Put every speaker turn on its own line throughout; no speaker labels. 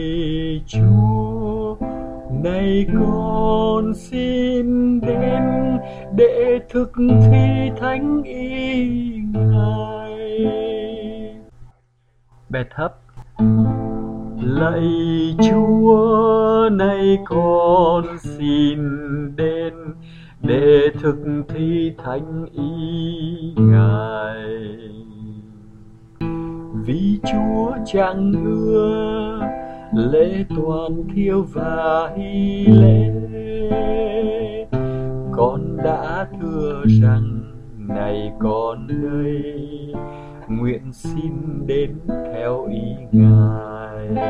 Chúa, này con xin đến để thực thi thánh ý Ngài. Bé thấp. Lạy Chúa, này con xin đến để thực thi thánh ý Ngài. Vì Chúa chẳng ưa lễ toàn thiêu và hy lễ, con đã thưa rằng này con đây nguyện xin đến theo ý Ngài.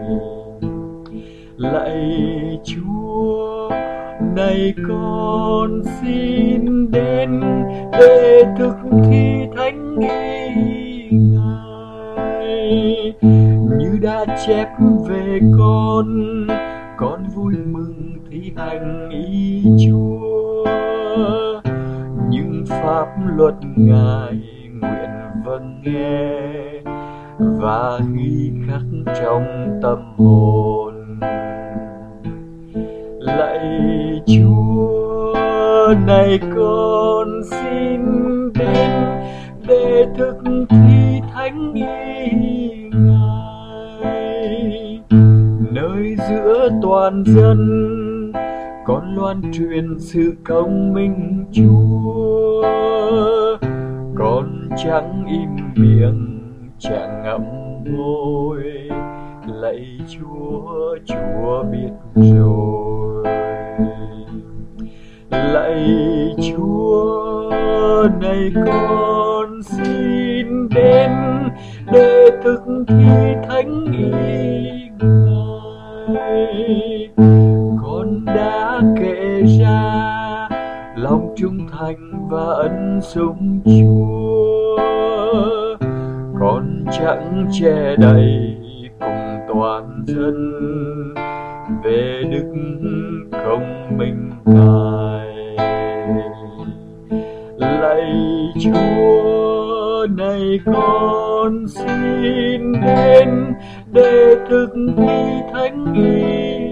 Lạy Chúa, này con xin đến để thực thi thánh ý Ngài. Như đã chép về con vui mừng thi hành ý Chúa. Nhưng pháp luật Ngài nguyện vâng nghe và ghi khắc trong tâm hồn. Lạy Chúa, này con xin đến để thực thi thánh ý Ngài. Nơi giữa toàn dân con loan truyền sự công minh Chúa. Con chẳng im miệng, chẳng ngậm môi. Lạy Chúa, Chúa biết rồi. Lạy Chúa, này con xin đến để thực thi thánh ý Ngài. Con đã kể ra lòng trung thành và ân sủng Chúa. Con chẳng che đậy cùng toàn dân về đức công minh Ngài. Lạy Chúa, này con xin đến để thực thi thánh ý